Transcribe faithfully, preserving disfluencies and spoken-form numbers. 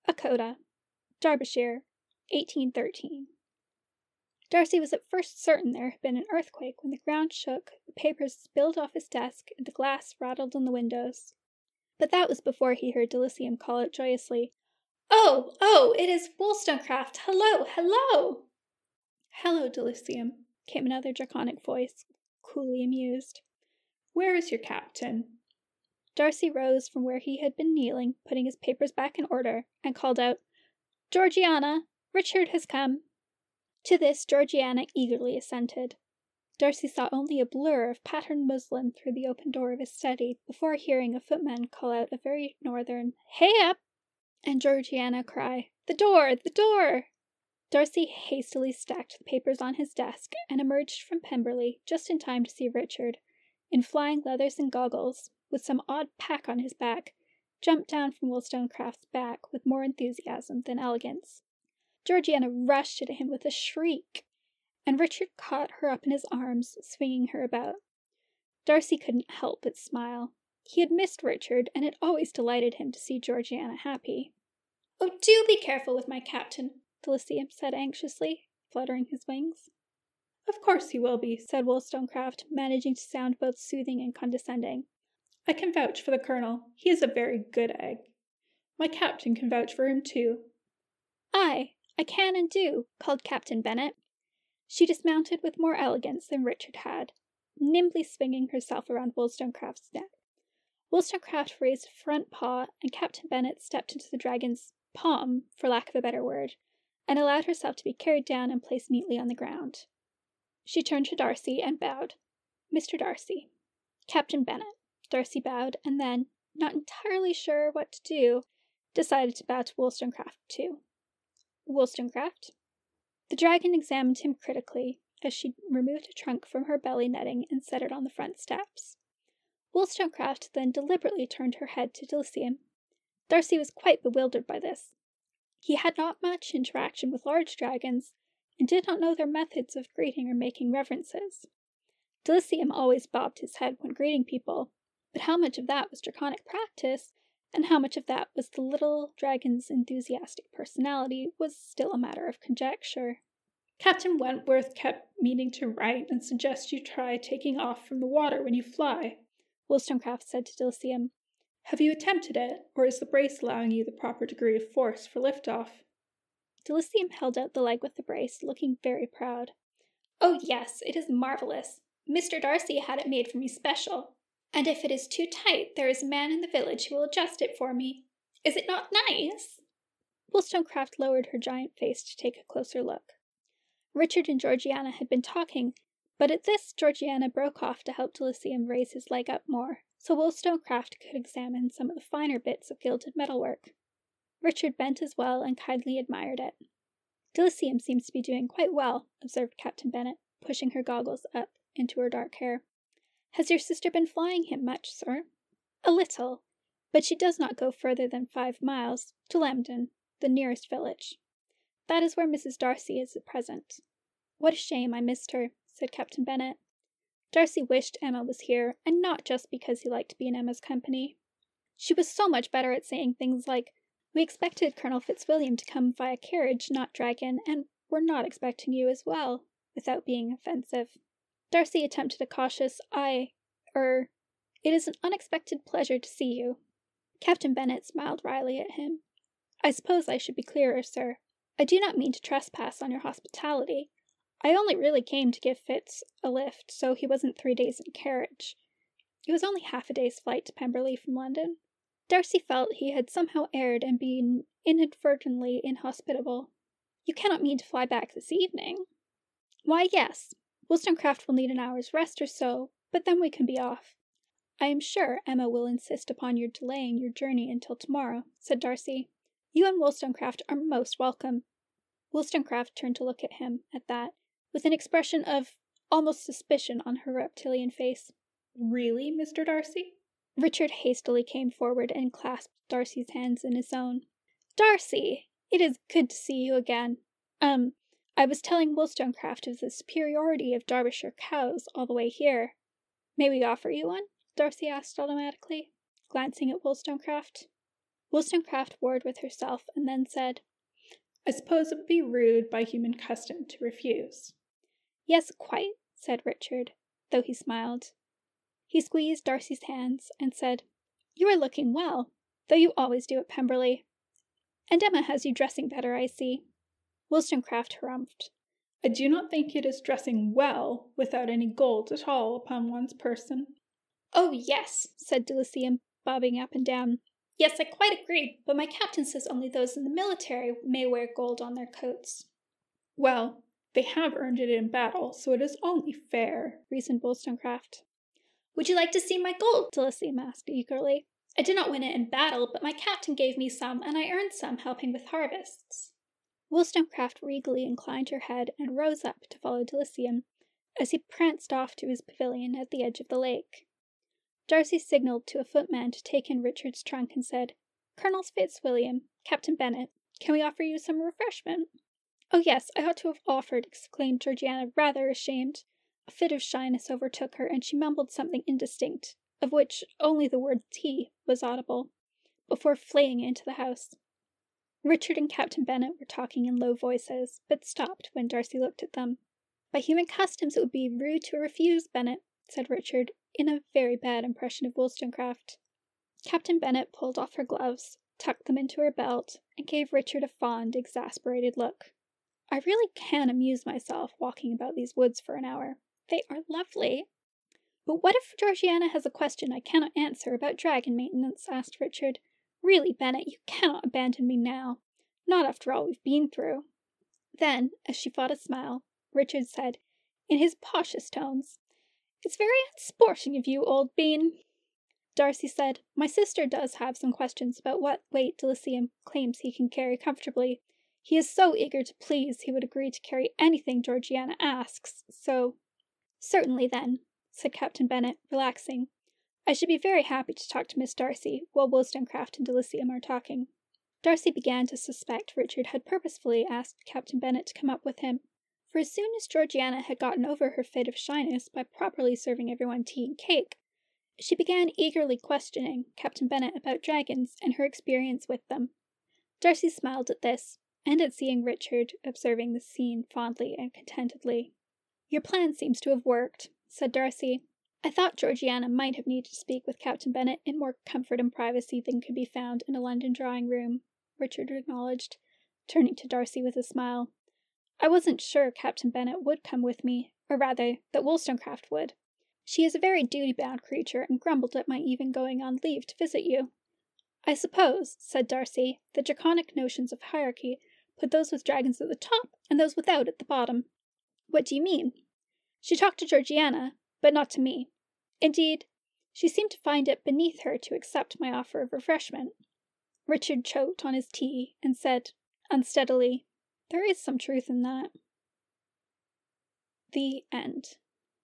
Akota, Derbyshire, eighteen thirteen. Darcy was at first certain there had been an earthquake when the ground shook, the papers spilled off his desk, and the glass rattled in the windows. But that was before he heard Delicium call out joyously, "Oh, oh, it is Wollstonecraft! Hello, hello!" "Hello, Delicium," came another draconic voice, coolly amused. "Where is your captain?" Darcy rose from where he had been kneeling, putting his papers back in order, and called out, "Georgiana, Richard has come." To this Georgiana eagerly assented. Darcy saw only a blur of patterned muslin through the open door of his study before hearing a footman call out a very northern "Hey up!" and Georgiana cry, "The door! The door!" Darcy hastily stacked the papers on his desk and emerged from Pemberley just in time to see Richard, in flying leathers and goggles, with some odd pack on his back, jump down from Wollstonecraft's back with more enthusiasm than elegance. Georgiana rushed at him with a shriek, and Richard caught her up in his arms, swinging her about. Darcy couldn't help but smile. He had missed Richard, and it always delighted him to see Georgiana happy. "Oh, do be careful with my captain," Delicium said anxiously, fluttering his wings. "Of course he will be," said Wollstonecraft, managing to sound both soothing and condescending. "I can vouch for the colonel. He is a very good egg. My captain can vouch for him, too." "Aye, I can and do," called Captain Bennet. She dismounted with more elegance than Richard had, nimbly swinging herself around Wollstonecraft's neck. Wollstonecraft raised a front paw, and Captain Bennet stepped into the dragon's palm, for lack of a better word, and allowed herself to be carried down and placed neatly on the ground. She turned to Darcy and bowed. "Mister Darcy." "Captain Bennet." Darcy bowed, and then, not entirely sure what to do, decided to bow to Wollstonecraft too. "Wollstonecraft." The dragon examined him critically, as she removed a trunk from her belly netting and set it on the front steps. Wollstonecraft then deliberately turned her head to Delicium. Darcy was quite bewildered by this. He had not much interaction with large dragons, and did not know their methods of greeting or making reverences. Delicium always bobbed his head when greeting people, but how much of that was draconic practice, and how much of that was the little dragon's enthusiastic personality, was still a matter of conjecture. "Captain Wentworth kept meaning to write and suggest you try taking off from the water when you fly," Wollstonecraft said to Delicium. "Have you attempted it, or is the brace allowing you the proper degree of force for lift-off?" Delicium held out the leg with the brace, looking very proud. "Oh yes, it is marvelous. Mister Darcy had it made for me special. And if it is too tight, there is a man in the village who will adjust it for me. Is it not nice?" Wollstonecraft lowered her giant face to take a closer look. Richard and Georgiana had been talking, but at this Georgiana broke off to help Delicium raise his leg up more, so Wollstonecraft could examine some of the finer bits of gilded metalwork. Richard bent as well and kindly admired it. "Delicium seems to be doing quite well," observed Captain Bennet, pushing her goggles up into her dark hair. "Has your sister been flying him much, sir?" "A little, but she does not go further than five miles, to Lambton, the nearest village. That is where Missus Darcy is at present." "What a shame I missed her," said Captain Bennet. Darcy wished Emma was here, and not just because he liked to be in Emma's company. She was so much better at saying things like, "We expected Colonel Fitzwilliam to come via carriage, not dragon, and we're not expecting you as well," without being offensive. Darcy attempted a cautious, I, er, "It is an unexpected pleasure to see you." Captain Bennet smiled wryly at him. "I suppose I should be clearer, sir. I do not mean to trespass on your hospitality. I only really came to give Fitz a lift, so he wasn't three days in carriage. It was only half a day's flight to Pemberley from London." Darcy felt he had somehow erred and been inadvertently inhospitable. "You cannot mean to fly back this evening?" "Why, yes. Wollstonecraft will need an hour's rest or so, but then we can be off." "I am sure Emma will insist upon your delaying your journey until tomorrow," said Darcy. "You and Wollstonecraft are most welcome." Wollstonecraft turned to look at him, at that, with an expression of almost suspicion on her reptilian face. "Really, Mister Darcy?" Richard hastily came forward and clasped Darcy's hands in his own. "Darcy! It is good to see you again. Um, I was telling Wollstonecraft of the superiority of Derbyshire cows all the way here. May we offer you one?" Darcy asked automatically, glancing at Wollstonecraft. Wollstonecraft warred with herself and then said, I suppose it would be rude by human custom to refuse. Yes, quite, said Richard, though he smiled. He squeezed Darcy's hands and said, You are looking well, though you always do at Pemberley. And Emma has you dressing better, I see. Wollstonecraft harumphed. I do not think it is dressing well without any gold at all upon one's person. Oh, yes, said de Lyceum, bobbing up and down. Yes, I quite agree, but my captain says only those in the military may wear gold on their coats. Well, they have earned it in battle, so it is only fair, reasoned Wollstonecraft. Would you like to see my gold? de Lyceum asked eagerly. I did not win it in battle, but my captain gave me some, and I earned some helping with harvests. Wollstonecraft regally inclined her head and rose up to follow de Lyceum, as he pranced off to his pavilion at the edge of the lake. Darcy signalled to a footman to take in Richard's trunk and said, Colonel Fitzwilliam, Captain Bennet, can we offer you some refreshment? Oh, yes, I ought to have offered, exclaimed Georgiana, rather ashamed. A fit of shyness overtook her, and she mumbled something indistinct, of which only the word tea was audible, before fleeing into the house. Richard and Captain Bennet were talking in low voices, but stopped when Darcy looked at them. By human customs it would be rude to refuse, Bennet, said Richard, in a very bad impression of Wollstonecraft. Captain Bennet pulled off her gloves, tucked them into her belt, and gave Richard a fond, exasperated look. I really can amuse myself walking about these woods for an hour. They are lovely. But what if Georgiana has a question I cannot answer about dragon maintenance? Asked Richard. Really, Bennet, you cannot abandon me now. Not after all we've been through. Then, as she fought a smile, Richard said, in his poshest tones, It's very unsporting of you, old bean. Darcy said, My sister does have some questions about what weight de Lyceum claims he can carry comfortably. He is so eager to please he would agree to carry anything Georgiana asks, so— Certainly, then, said Captain Bennet, relaxing. I should be very happy to talk to Miss Darcy while Wollstonecraft and de Lyceum are talking. Darcy began to suspect Richard had purposefully asked Captain Bennet to come up with him, for as soon as Georgiana had gotten over her fit of shyness by properly serving everyone tea and cake, she began eagerly questioning Captain Bennet about dragons and her experience with them. Darcy smiled at this, and at seeing Richard observing the scene fondly and contentedly. Your plan seems to have worked, said Darcy. I thought Georgiana might have needed to speak with Captain Bennet in more comfort and privacy than could be found in a London drawing-room, Richard acknowledged, turning to Darcy with a smile. I wasn't sure Captain Bennet would come with me, or rather, that Wollstonecraft would. She is a very duty-bound creature, and grumbled at my even going on leave to visit you. I suppose, said Darcy, the draconic notions of hierarchy put those with dragons at the top, and those without at the bottom. What do you mean? She talked to Georgiana, but not to me. Indeed, she seemed to find it beneath her to accept my offer of refreshment. Richard choked on his tea, and said, unsteadily, There is some truth in that. The end.